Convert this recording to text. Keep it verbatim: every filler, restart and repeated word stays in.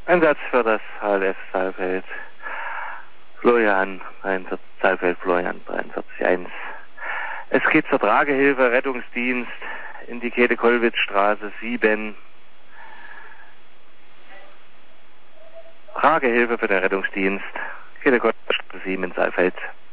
Einsatz für das H L F Saalfeld. Florian, Saalfeld, Florian, dreiundvierzig eins. Es geht zur Tragehilfe, Rettungsdienst in die Käthe-Kollwitz-Straße sieben. Tragehilfe für den Rettungsdienst, Käthe-Kollwitz-Straße sieben in Saalfeld.